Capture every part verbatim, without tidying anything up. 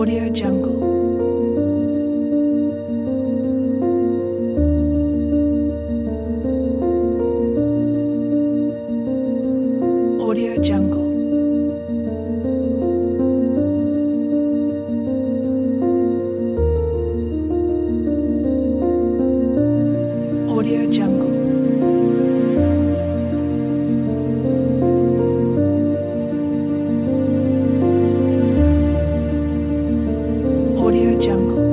Audio Jungle. Audio Jungle. Audio Jungle. Audio Jungle.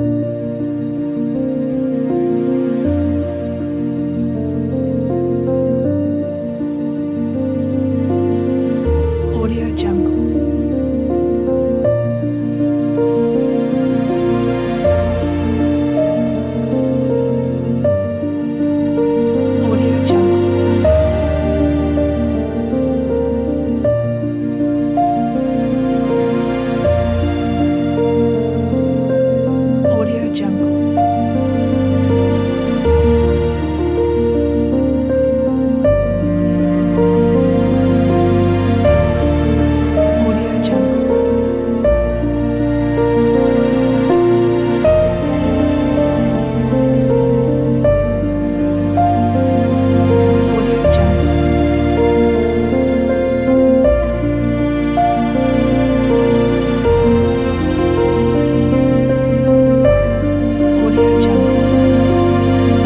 Audio Jungle. Audio Jungle. Audio Jungle. Audio Jungle. Audio Jungle. Audio Jungle.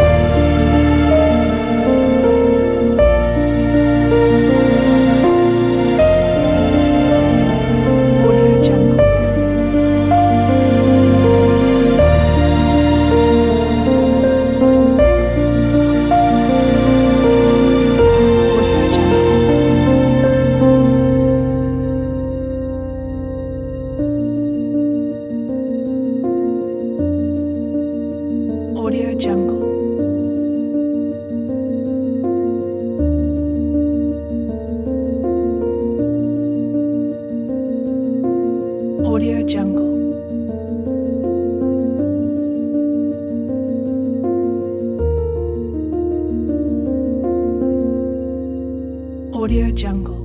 Audio Jungle. Audio Jungle. Audio Jungle. Audio Jungle. Audio Jungle.